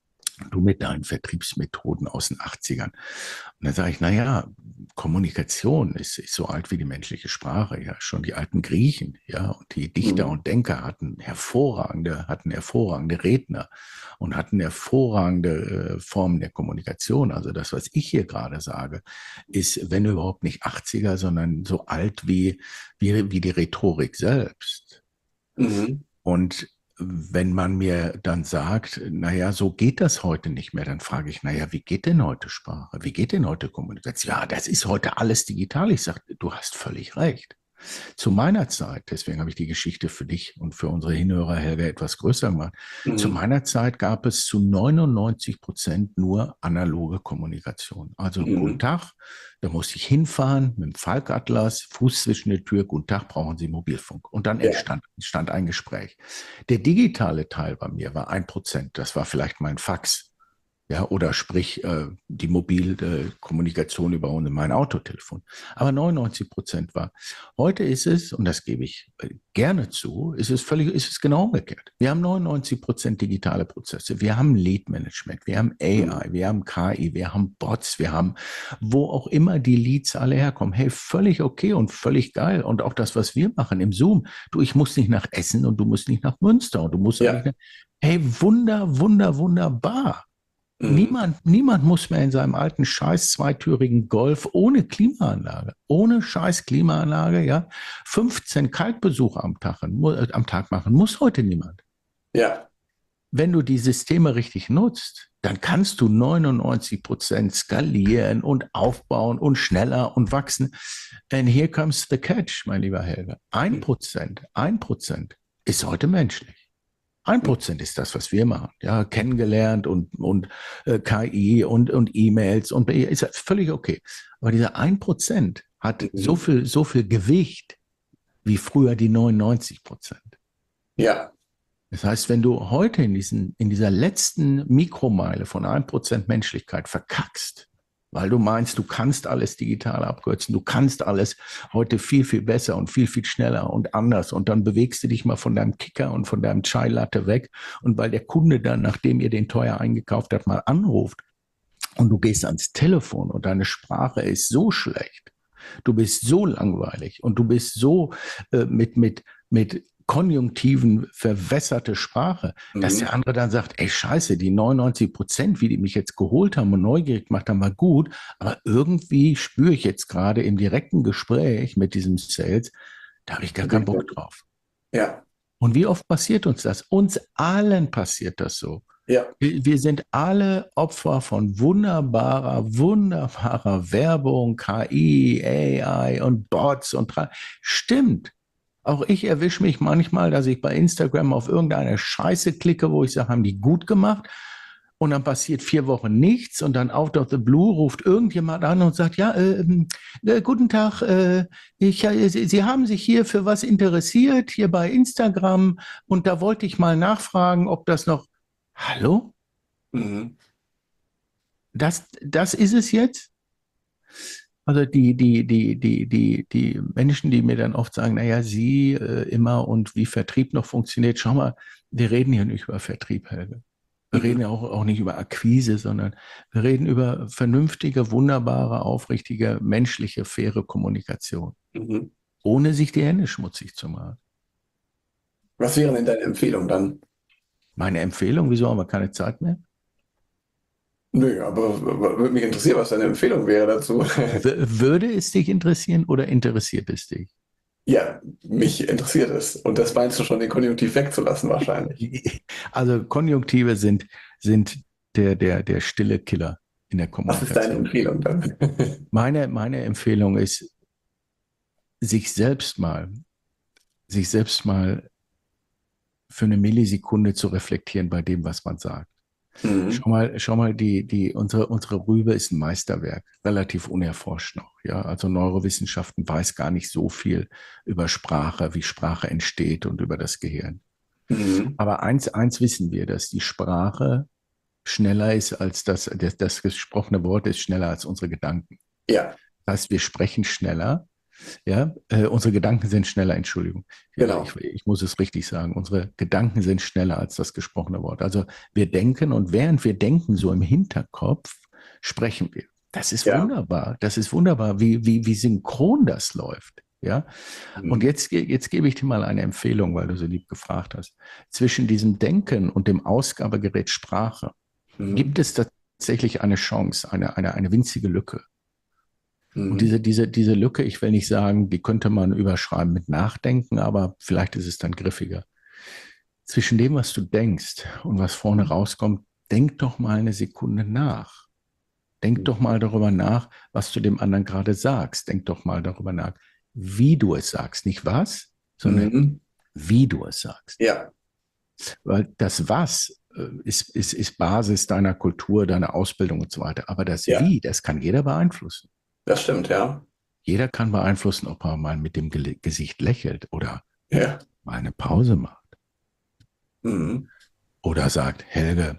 du mit deinen Vertriebsmethoden aus den achtzigern. Und dann sage ich, naja, Kommunikation ist, ist so alt wie die menschliche Sprache, ja, schon die alten Griechen, ja, und die Dichter Mhm. und Denker hatten hervorragende, hatten hervorragende Redner und hatten hervorragende äh, Formen der Kommunikation. Also das, was ich hier gerade sage, ist, wenn überhaupt nicht achtziger, sondern so alt wie, wie, wie die Rhetorik selbst. Mhm. Und wenn man mir dann sagt, naja, so geht das heute nicht mehr, dann frage ich, naja, wie geht denn heute Sprache? Wie geht denn heute Kommunikation? Ja, das ist heute alles digital. Ich sage, du hast völlig recht. Zu meiner Zeit, deswegen habe ich die Geschichte für dich und für unsere Hinhörer, Helga, etwas größer gemacht. Zu Mhm. meiner Zeit gab es zu neunundneunzig Prozent nur analoge Kommunikation. Also, guten Mhm. Tag, da musste ich hinfahren mit dem Falkatlas, Fuß zwischen der Tür, guten Tag, brauchen Sie Mobilfunk. Und dann Ja. entstand, entstand ein Gespräch. Der digitale Teil bei mir war ein Prozent, das war vielleicht mein Fax. Ja, oder sprich äh, die mobile Kommunikation über mein Autotelefon. Aber neunundneunzig Prozent war. Heute ist es, und das gebe ich äh, gerne zu, ist es völlig, ist es genau umgekehrt. Wir haben neunundneunzig Prozent digitale Prozesse. Wir haben Lead Management, wir haben A I, Mhm. wir haben K I, wir haben Bots, wir haben, wo auch immer die Leads alle herkommen. Hey, völlig okay und völlig geil. Und auch das, was wir machen im Zoom. Du, ich muss nicht nach Essen und du musst nicht nach Münster und du musst auch nicht Ja. nach, hey, wunder, wunder, wunderbar. Mhm. Niemand, niemand muss mehr in seinem alten scheiß zweitürigen Golf ohne Klimaanlage, ohne scheiß Klimaanlage, ja, fünfzehn Kaltbesuche am Tag, äh, am Tag machen, muss heute niemand. Ja. Wenn du die Systeme richtig nutzt, dann kannst du neunundneunzig Prozent skalieren und aufbauen und schneller und wachsen. And here comes the catch, mein lieber Helge. Ein Mhm. Prozent, ein Prozent ist heute menschlich. Ein Prozent ist das, was wir machen. Ja, kennengelernt und, und äh, K I und, und E-Mails und ist ja völlig okay. Aber dieser ein Prozent hat so Mhm. viel, so viel Gewicht wie früher die neunundneunzig Prozent. Ja. Das heißt, wenn du heute in, diesen, in dieser letzten Mikromeile von ein Prozent Menschlichkeit verkackst, weil du meinst, du kannst alles digital abkürzen, du kannst alles heute viel, viel besser und viel, viel schneller und anders und dann bewegst du dich mal von deinem Kicker und von deinem Chai Latte weg und weil der Kunde dann, nachdem ihr den teuer eingekauft habt, mal anruft und du gehst ans Telefon und deine Sprache ist so schlecht, du bist so langweilig und du bist so äh, mit, mit, mit Konjunktiven verwässerte Sprache, dass Mhm. der andere dann sagt, ey scheiße, die neunundneunzig Prozent, wie die mich jetzt geholt haben und neugierig gemacht haben, war gut, aber irgendwie spüre ich jetzt gerade im direkten Gespräch mit diesem Sales, da habe ich gar keinen Bock drauf. Ja. Und wie oft passiert uns das? Uns allen passiert das so. Ja. Wir, wir sind alle Opfer von wunderbarer, wunderbarer Werbung, K I, A I und Bots und stimmt. Auch ich erwische mich manchmal, dass ich bei Instagram auf irgendeine Scheiße klicke, wo ich sage, haben die gut gemacht. Und dann passiert vier Wochen nichts und dann out of the blue ruft irgendjemand an und sagt, ja, äh, äh, guten Tag, äh, ich, äh, Sie, Sie haben sich hier für was interessiert, hier bei Instagram und da wollte ich mal nachfragen, ob das noch, hallo? Mhm. Das, das ist es jetzt? Also die, die, die, die, die, die Menschen, die mir dann oft sagen, naja, Sie äh, immer und wie Vertrieb noch funktioniert, schau mal, wir reden hier nicht über Vertrieb, Helge. Wir Mhm. reden ja auch, auch nicht über Akquise, sondern wir reden über vernünftige, wunderbare, aufrichtige, menschliche, faire Kommunikation, Mhm. ohne sich die Hände schmutzig zu machen. Was wäre denn deine Empfehlung dann? Meine Empfehlung, wieso haben wir keine Zeit mehr? Nö, aber w- w- würde mich interessieren, was deine Empfehlung wäre dazu. W würde es dich interessieren oder interessiert es dich? Ja, mich interessiert es. Und das meinst du schon, den Konjunktiv wegzulassen wahrscheinlich. Also Konjunktive sind, sind der, der, der stille Killer in der Was ist deine Kommunikation. Empfehlung dann? Meine, meine Empfehlung ist, sich selbst mal, sich selbst mal für eine Millisekunde zu reflektieren bei dem, was man sagt. Mhm. Schau mal, schau mal, die, die, unsere, unsere Rübe ist ein Meisterwerk, relativ unerforscht noch. Ja, also Neurowissenschaften weiß gar nicht so viel über Sprache, wie Sprache entsteht und über das Gehirn. Mhm. Aber eins, eins wissen wir, dass die Sprache schneller ist als das, das, das gesprochene Wort ist schneller als unsere Gedanken. Ja, Das heißt, wir sprechen schneller, ja, äh, unsere Gedanken sind schneller, Entschuldigung, ich, genau. ich muss es richtig sagen, unsere Gedanken sind schneller als das gesprochene Wort. Also wir denken und während wir denken, so im Hinterkopf, sprechen wir. Das ist Ja. wunderbar, das ist wunderbar, wie, wie, wie synchron das läuft. Ja, und Mhm. jetzt, jetzt gebe ich dir mal eine Empfehlung, weil du so lieb gefragt hast. Zwischen diesem Denken und dem Ausgabegerät Sprache Mhm. gibt es tatsächlich eine Chance, eine, eine, eine winzige Lücke. Und Mhm. diese, diese, diese Lücke, ich will nicht sagen, die könnte man überschreiben mit Nachdenken, aber vielleicht ist es dann griffiger. Zwischen dem, was du denkst und was vorne Mhm. rauskommt, denk doch mal eine Sekunde nach. Denk doch mal darüber nach, was du dem anderen gerade sagst. Denk doch mal darüber nach, wie du es sagst. Nicht was, sondern Mhm. wie du es sagst. Ja, Weil das Was äh, ist, ist, ist Basis deiner Kultur, deiner Ausbildung und so weiter. Aber das ja, Wie, das kann jeder beeinflussen. das stimmt, ja. Jeder kann beeinflussen, ob er mal mit dem Ge Gesicht lächelt oder Ja. mal eine Pause macht Mhm. oder sagt, Helge,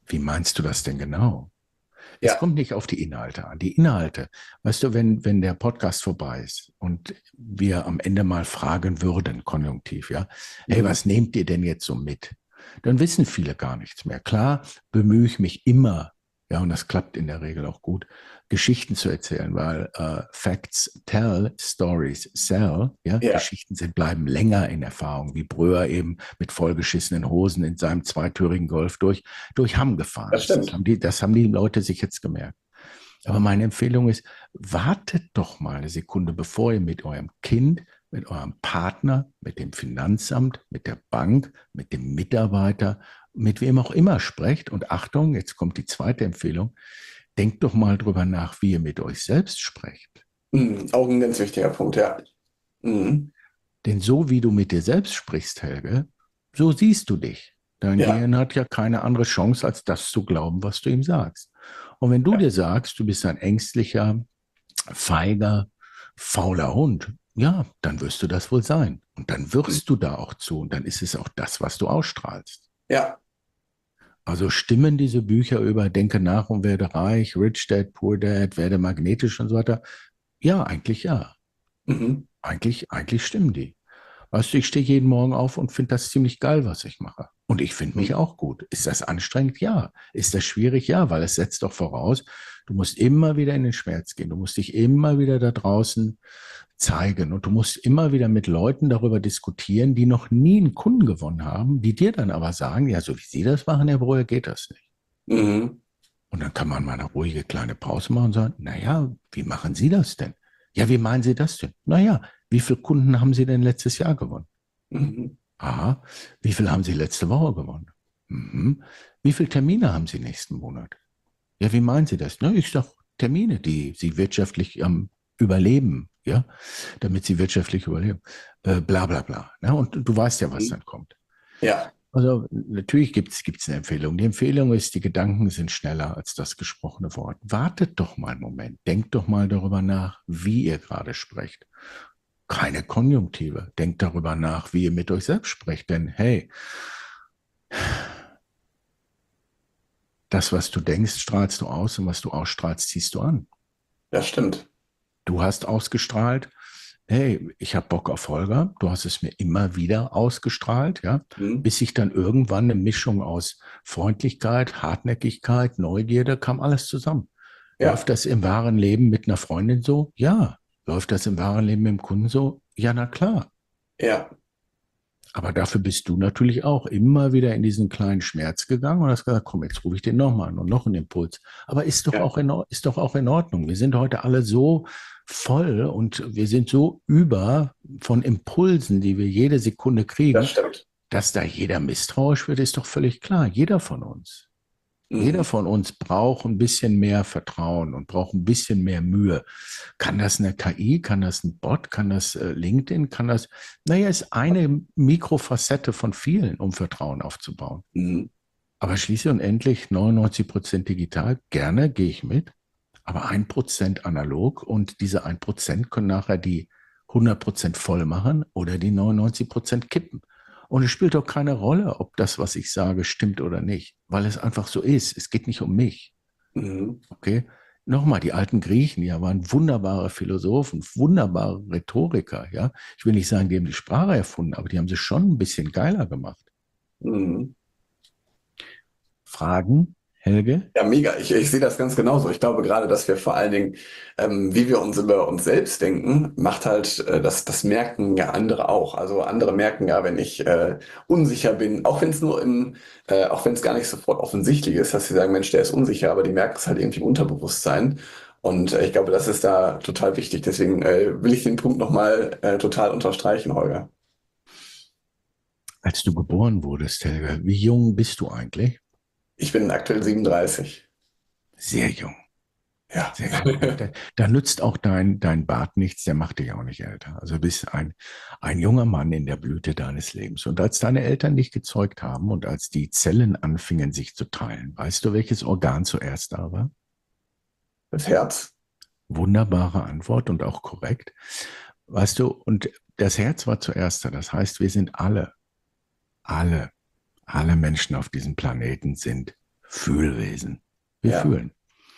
Wie meinst du das denn genau? Es Ja. kommt nicht auf die Inhalte an. Die Inhalte, weißt du, wenn, wenn der Podcast vorbei ist und wir am Ende mal fragen würden, konjunktiv, ja, hey, Mhm. was nehmt ihr denn jetzt so mit? Dann wissen viele gar nichts mehr. Klar bemühe ich mich immer, ja, und das klappt in der Regel auch gut, Geschichten zu erzählen, weil äh, Facts tell, Stories sell, ja, Ja, Geschichten sind, bleiben länger in Erfahrung, wie Bröer eben mit vollgeschissenen Hosen in seinem zweitürigen Golf durch, durch Hamm gefahren das ist. Das stimmt. haben die, das haben die Leute sich jetzt gemerkt. Aber meine Empfehlung ist, wartet doch mal eine Sekunde, bevor ihr mit eurem Kind, mit eurem Partner, mit dem Finanzamt, mit der Bank, mit dem Mitarbeiter, mit wem auch immer sprecht. Und Achtung, jetzt kommt die zweite Empfehlung. Denkt doch mal drüber nach, wie ihr mit euch selbst sprecht. Mhm. Auch ein ganz wichtiger Punkt, ja. Mhm. Denn so wie du mit dir selbst sprichst, Helge, so siehst du dich. Dein Ja, Gehirn hat ja keine andere Chance, als das zu glauben, was du ihm sagst. Und wenn du ja. dir sagst, du bist ein ängstlicher, feiger, fauler Hund, ja, dann wirst du das wohl sein. Und dann Mhm. wirst du da auch zu. Und dann ist es auch das, was du ausstrahlst. Ja. Also stimmen diese Bücher über Denke nach und werde reich, Rich Dad, Poor Dad, werde magnetisch und so weiter? Ja, eigentlich ja. Mhm. Eigentlich, eigentlich stimmen die. Weißt du, ich stehe jeden Morgen auf und finde das ziemlich geil, was ich mache. Und ich finde mich Mhm. auch gut. Ist das anstrengend? Ja. Ist das schwierig? Ja, weil es setzt doch voraus, du musst immer wieder in den Schmerz gehen. Du musst dich immer wieder da draußen zeigen und du musst immer wieder mit Leuten darüber diskutieren, die noch nie einen Kunden gewonnen haben, die dir dann aber sagen, ja, so wie Sie das machen, Herr Breuer, geht das nicht. Mhm. Und dann kann man mal eine ruhige kleine Pause machen und sagen, naja, wie machen Sie das denn? Ja, wie meinen Sie das denn? Naja, wie viele Kunden haben Sie denn letztes Jahr gewonnen? Mhm. Aha. Wie viel haben Sie letzte Woche gewonnen? Mhm. Wie viele Termine haben Sie nächsten Monat? Ja, wie meinen Sie das? Ne, ich sage Termine, die Sie wirtschaftlich am Überleben, ja, damit Sie wirtschaftlich überleben. Äh, bla bla bla. Ne? Und du weißt ja, was Mhm. dann kommt. Ja, Also natürlich gibt es gibt's eine Empfehlung. Die Empfehlung ist, die Gedanken sind schneller als das gesprochene Wort. Wartet doch mal einen Moment. Denkt doch mal darüber nach, wie ihr gerade sprecht. Keine Konjunktive. Denkt darüber nach, wie ihr mit euch selbst sprecht. Denn hey, das, was du denkst, strahlst du aus und was du ausstrahlst, ziehst du an. das stimmt. Du hast ausgestrahlt, hey, ich habe Bock auf Holger. Du hast es mir immer wieder ausgestrahlt, ja, Mhm. bis sich dann irgendwann eine Mischung aus Freundlichkeit, Hartnäckigkeit, Neugierde kam alles zusammen. Ja, Läuft das im wahren Leben mit einer Freundin so? Ja. Läuft das im wahren Leben mit dem Kunden so? Ja, na klar. ja, Aber dafür bist du natürlich auch immer wieder in diesen kleinen Schmerz gegangen und hast gesagt, komm, jetzt rufe ich den nochmal an und noch einen Impuls. Aber ist doch ja, auch in, ist doch auch in Ordnung. Wir sind heute alle so voll und wir sind so über von Impulsen, die wir jede Sekunde das kriegen, stimmt. dass da jeder misstrauisch wird, ist doch völlig klar. Jeder von uns. Jeder Mhm. von uns braucht ein bisschen mehr Vertrauen und braucht ein bisschen mehr Mühe. Kann das eine K I? Kann das ein Bot? Kann das äh, LinkedIn? Kann das, naja, ist eine Mikrofacette von vielen, um Vertrauen aufzubauen. Mhm. Aber schließlich und endlich neunundneunzig Prozent digital, gerne gehe ich mit, aber ein Prozent analog und diese ein Prozent können nachher die hundert Prozent voll machen oder die neunundneunzig Prozent kippen. Und es spielt doch keine Rolle, ob das, was ich sage, stimmt oder nicht, weil es einfach so ist. Es geht nicht um mich. Mhm. Okay? Nochmal, die alten Griechen, ja, waren wunderbare Philosophen, wunderbare Rhetoriker, ja. Ich will nicht sagen, die haben die Sprache erfunden, aber die haben sie schon ein bisschen geiler gemacht. Mhm. Fragen, Helge? Ja, mega. Ich, ich sehe das ganz genauso. Ich glaube gerade, dass wir vor allen Dingen, ähm, wie wir uns über uns selbst denken, macht halt, äh, das, das merken ja andere auch. Also andere merken ja, wenn ich äh, unsicher bin, auch wenn es nur im, äh, auch wenn es gar nicht sofort offensichtlich ist, dass sie sagen, Mensch, der ist unsicher, aber die merken es halt irgendwie im Unterbewusstsein. Und äh, ich glaube, das ist da total wichtig. Deswegen äh, will ich den Punkt nochmal äh, total unterstreichen, Holger. Als du geboren wurdest, Helge, wie jung bist du eigentlich? Ich bin aktuell siebenunddreißig. Sehr jung, Ja. sehr jung. Ja, da, da nützt auch dein, dein Bart nichts, der macht dich auch nicht älter. Also du bist ein, ein junger Mann in der Blüte deines Lebens. Und als deine Eltern dich gezeugt haben und als die Zellen anfingen sich zu teilen, weißt du, welches Organ zuerst da war? Das Herz. Wunderbare Antwort und auch korrekt. Weißt du, und das Herz war zuerst da. Das heißt, wir sind alle, alle, alle Menschen auf diesem Planeten sind Fühlwesen. Wir Ja. fühlen.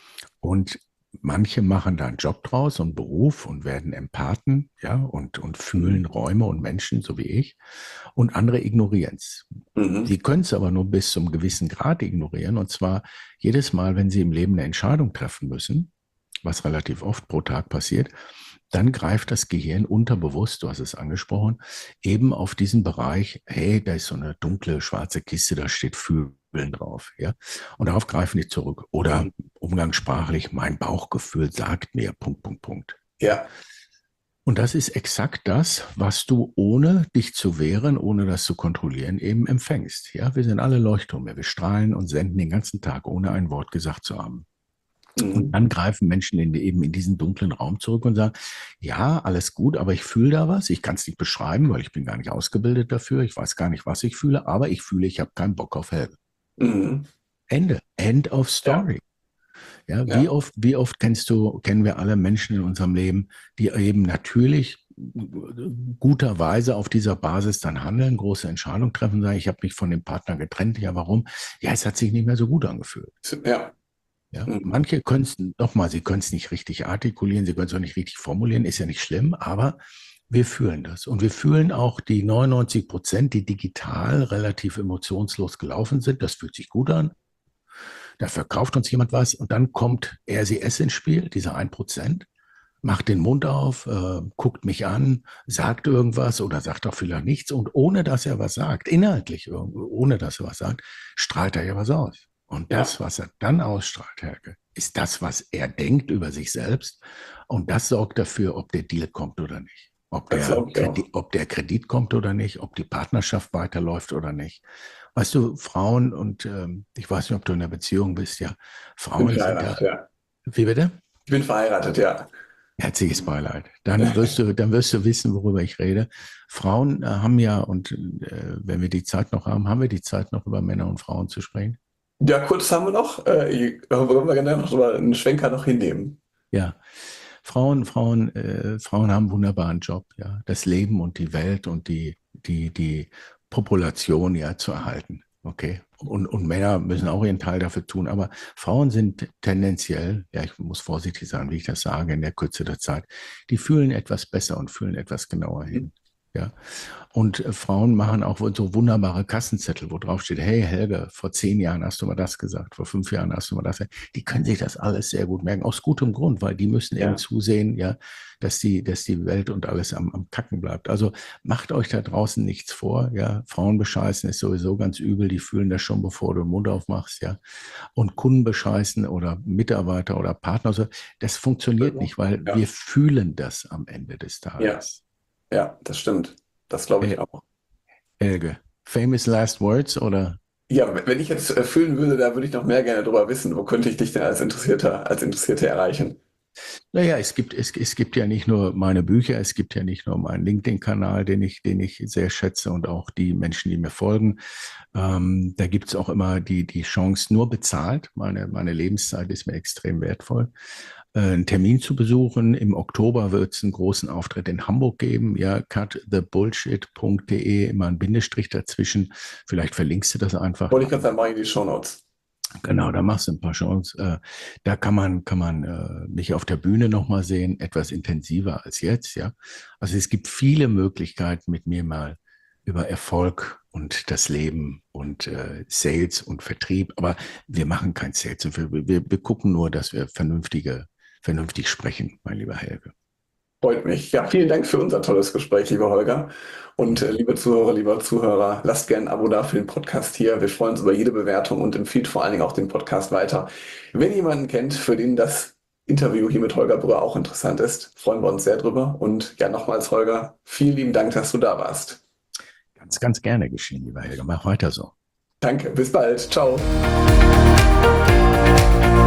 Und manche machen da einen Job draus und Beruf und werden Empathen, ja, und, und fühlen Räume und Menschen, so wie ich. Und andere ignorieren es. Mhm. Sie können es aber nur bis zum gewissen Grad ignorieren. Und zwar jedes Mal, wenn sie im Leben eine Entscheidung treffen müssen, was relativ oft pro Tag passiert, dann greift das Gehirn unterbewusst, du hast es angesprochen, eben auf diesen Bereich, hey, da ist so eine dunkle, schwarze Kiste, da steht Fühlen drauf. Ja? Und darauf greifen die zurück. Oder Mhm. umgangssprachlich, mein Bauchgefühl sagt mir, Punkt, Punkt, Punkt. Ja. Und das ist exakt das, was du ohne dich zu wehren, ohne das zu kontrollieren, eben empfängst. Ja, wir sind alle Leuchttürme, wir strahlen und senden den ganzen Tag, ohne ein Wort gesagt zu haben. Mhm. Und dann greifen Menschen in, eben in diesen dunklen Raum zurück und sagen, ja, alles gut, aber ich fühle da was. Ich kann es nicht beschreiben, weil ich bin gar nicht ausgebildet dafür. Ich weiß gar nicht, was ich fühle, aber ich fühle, ich habe keinen Bock auf Helge. Mhm. Ende. End of Ja. story. Ja, Ja. wie oft, wie oft kennst du, kennen wir alle Menschen in unserem Leben, die eben natürlich guterweise auf dieser Basis dann handeln, große Entscheidungen treffen, sagen, ich habe mich von dem Partner getrennt. Ja, warum? Ja, es hat sich nicht mehr so gut angefühlt. Ja. Ja, Mhm. manche können es, nochmal, sie können es nicht richtig artikulieren, sie können es auch nicht richtig formulieren, ist ja nicht schlimm, aber wir fühlen das. Und wir fühlen auch die neunundneunzig Prozent, die digital relativ emotionslos gelaufen sind. Das fühlt sich gut an. Da verkauft uns jemand was und dann kommt R C S ins Spiel, dieser ein Prozent, macht den Mund auf, äh, guckt mich an, sagt irgendwas oder sagt auch vielleicht nichts und ohne dass er was sagt, inhaltlich, ohne dass er was sagt, strahlt er ja was aus. Und das, Ja. was er dann ausstrahlt, Helge, ist das, was er denkt über sich selbst. Und das sorgt dafür, ob der Deal kommt oder nicht. Ob Das der, glaube ich Kredit, auch. ob der Kredit kommt oder nicht, ob die Partnerschaft weiterläuft oder nicht. Weißt du, Frauen, und ähm, ich weiß nicht, ob du in einer Beziehung bist, ja, Ich bin Frauen sind ja, verheiratet, ja. wie bitte? Ich bin verheiratet, ja. Herzliches Beileid. Dann wirst du, dann wirst du wissen, worüber ich rede. Frauen äh, haben ja, und äh, wenn wir die Zeit noch haben, haben wir die Zeit noch über Männer und Frauen zu sprechen? Ja, kurz haben wir noch. Äh, wollen wir gerne noch mal einen Schwenker noch hinnehmen? Ja. Frauen, Frauen, äh, Frauen haben einen wunderbaren Job, ja, das Leben und die Welt und die, die, die Population ja zu erhalten. Okay. Und, und Männer müssen auch ihren Teil dafür tun. Aber Frauen sind tendenziell, ja, ich muss vorsichtig sein, wie ich das sage, in der Kürze der Zeit, die fühlen etwas besser und fühlen etwas genauer hin. Ja. Und äh, Frauen machen auch so wunderbare Kassenzettel, wo drauf steht, hey Helge, vor zehn Jahren hast du mal das gesagt, vor fünf Jahren hast du mal das gesagt. Die können sich das alles sehr gut merken, aus gutem Grund, weil die müssen eben Ja. zusehen, ja, dass die, dass die Welt und alles am, am Kacken bleibt. Also macht euch da draußen nichts vor, ja. Frauen bescheißen ist sowieso ganz übel, die fühlen das schon, bevor du den Mund aufmachst, ja. Und Kunden bescheißen oder Mitarbeiter oder Partner, so, das funktioniert nicht, weil Ja. wir fühlen das am Ende des Ja. Tages. Ja, das stimmt. Das glaube ich Äh, auch. Helge, famous last words oder? Ja, wenn ich jetzt äh, fühlen würde, da würde ich noch mehr gerne drüber wissen. Wo könnte ich dich denn als Interessierter, als Interessierte erreichen? Naja, es gibt, es, es gibt ja nicht nur meine Bücher, es gibt ja nicht nur meinen LinkedIn-Kanal, den ich, den ich sehr schätze und auch die Menschen, die mir folgen. Ähm, da gibt es auch immer die, die Chance, nur bezahlt. Meine, meine Lebenszeit ist mir extrem wertvoll. Äh, einen Termin zu besuchen. Im Oktober wird es einen großen Auftritt in Hamburg geben. Ja, cut the bullshit punkt de, immer ein Bindestrich dazwischen. Vielleicht verlinkst du das einfach. Wollte ich ganz einfach in die Shownotes. Genau, da machst du ein paar Shows. Äh, da kann man, kann man äh, mich auf der Bühne nochmal sehen, etwas intensiver als jetzt, ja. Also es gibt viele Möglichkeiten, mit mir mal über Erfolg und das Leben und äh, Sales und Vertrieb, aber wir machen kein Sales. Wir, wir, wir gucken nur, dass wir vernünftige, vernünftig sprechen, mein lieber Helge. Freut mich. Ja, vielen Dank für unser tolles Gespräch, lieber Holger. Und äh, liebe Zuhörer, lieber Zuhörer, lasst gerne ein Abo da für den Podcast hier. Wir freuen uns über jede Bewertung und empfiehlt vor allen Dingen auch den Podcast weiter. Wenn ihr jemanden kennt, für den das Interview hier mit Holger Brühr auch interessant ist, freuen wir uns sehr drüber. Und ja, nochmals, Holger, vielen lieben Dank, dass du da warst. Ganz, ganz gerne geschehen, lieber Helge. Mach weiter so. Danke, bis bald. Ciao.